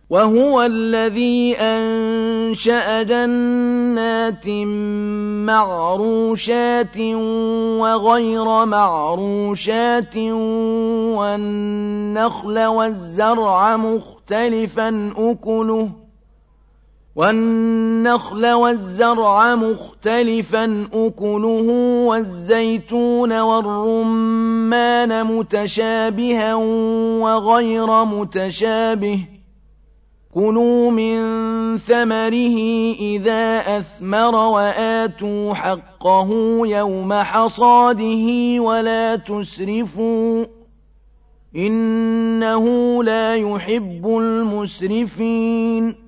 وهو الذي أنشأ جنات معروشات وغير معروشات والنخل والزرع مختلفا أكله والزيتون والرمان متشابها وغير متشابه كلوا من ثمره إذا أثمر وآتوا حقه يوم حصاده ولا تسرفوا إنه لا يحب المسرفين